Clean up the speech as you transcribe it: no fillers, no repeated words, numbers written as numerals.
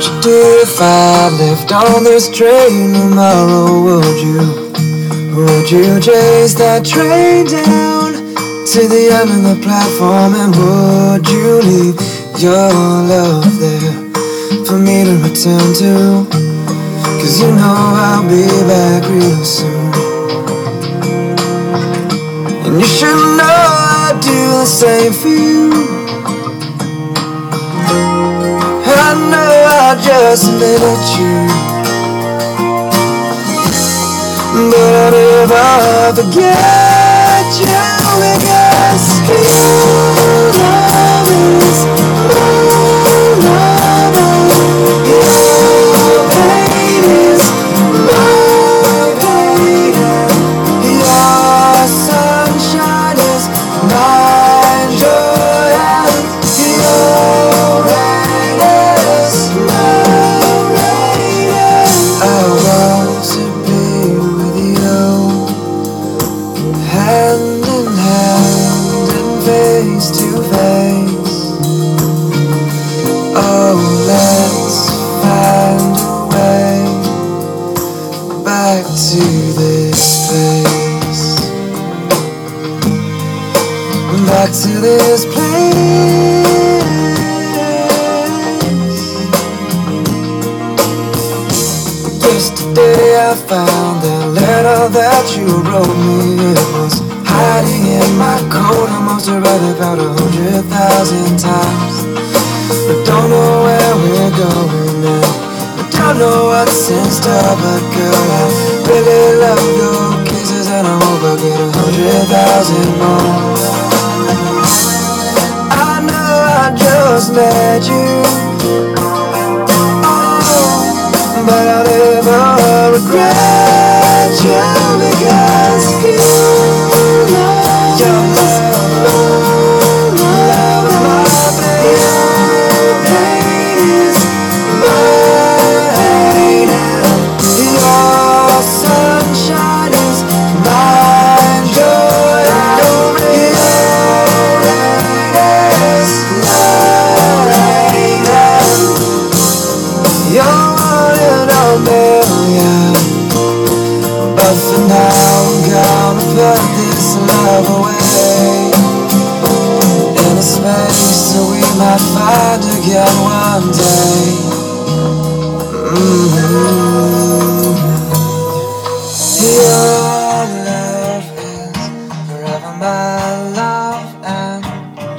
would you do if I left on this train tomorrow? Would you chase that train down to the end of the platform? And would you leave your love there for me to return to? 'Cause you know I'll be back real soon. And you should know I'd do the same for you. I know I just admitted you, but I'll never forget you, because your love is my love. Your pain is my pain. Your sunshine is my joy, and your rain is my rain. I want to be with you, hand in hand and face to face. Oh, let's find a way back to this place, back to this place. Yesterday I found that letter that you wrote me. It was hiding in my coat. I must have read it about 100,000 times. I don't know where we're going now, I don't know what's in store, but girl, I really love your kisses, and I hope I get 100,000 more. I know I just met you, but I'll never regret you, because your love is my pain is mine, your sunshine is my joy, your rain is my rain. You're one in a million, but for now I'm gonna put this love away in a space so we might find again one day. Yeah.